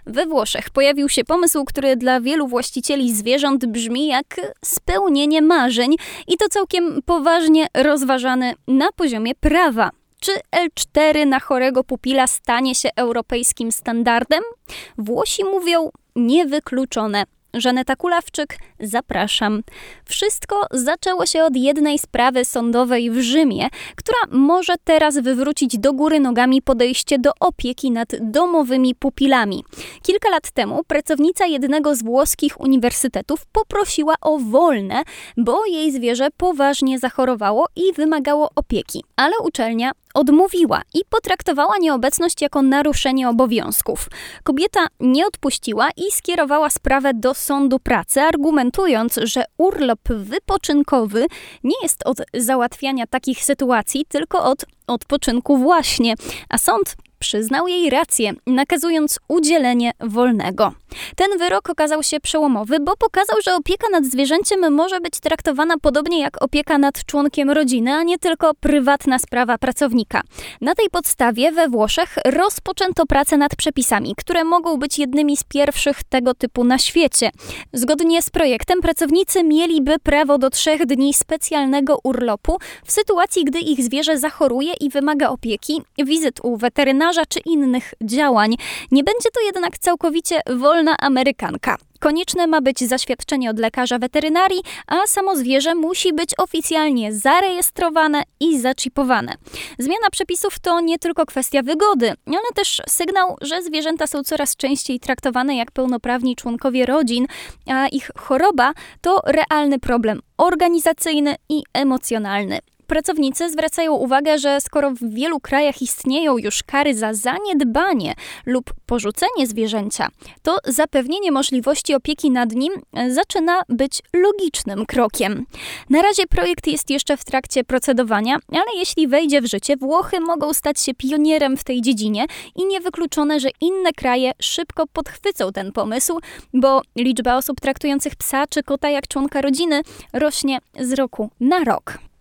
We Włoszech pojawił się pomysł, który dla wielu właścicieli zwierząt brzmi jak spełnienie marzeń i to całkiem poważnie rozważany na poziomie prawa. Czy L4 na chorego pupila stanie się europejskim standardem? Włosi mówią niewykluczone. Żaneta Kulawczyk, zapraszam. Wszystko zaczęło się od jednej sprawy sądowej w Rzymie, która może teraz wywrócić do góry nogami podejście do opieki nad domowymi pupilami. Kilka lat temu pracownica jednego z włoskich uniwersytetów poprosiła o wolne, bo jej zwierzę poważnie zachorowało i wymagało opieki. Ale uczelnia odmówiła i potraktowała nieobecność jako naruszenie obowiązków. Kobieta nie odpuściła i skierowała sprawę do sądu pracy, argumentując, że urlop wypoczynkowy nie jest od załatwiania takich sytuacji, tylko od odpoczynku właśnie. A sąd przyznał jej rację, nakazując udzielenie wolnego. Ten wyrok okazał się przełomowy, bo pokazał, że opieka nad zwierzęciem może być traktowana podobnie jak opieka nad członkiem rodziny, a nie tylko prywatna sprawa pracownika. Na tej podstawie we Włoszech rozpoczęto pracę nad przepisami, które mogą być jednymi z pierwszych tego typu na świecie. Zgodnie z projektem pracownicy mieliby prawo do 3 dni specjalnego urlopu w sytuacji, gdy ich zwierzę zachoruje i wymaga opieki, wizyt u weterynarza czy innych działań. Nie będzie to jednak całkowicie wolna amerykanka. Konieczne ma być zaświadczenie od lekarza weterynarii, a samo zwierzę musi być oficjalnie zarejestrowane i zaczipowane. Zmiana przepisów to nie tylko kwestia wygody, ale też sygnał, że zwierzęta są coraz częściej traktowane jak pełnoprawni członkowie rodzin, a ich choroba to realny problem organizacyjny i emocjonalny. Pracownicy zwracają uwagę, że skoro w wielu krajach istnieją już kary za zaniedbanie lub porzucenie zwierzęcia, to zapewnienie możliwości opieki nad nim zaczyna być logicznym krokiem. Na razie projekt jest jeszcze w trakcie procedowania, ale jeśli wejdzie w życie, Włochy mogą stać się pionierem w tej dziedzinie i niewykluczone, że inne kraje szybko podchwycą ten pomysł, bo liczba osób traktujących psa czy kota jak członka rodziny rośnie z roku na rok.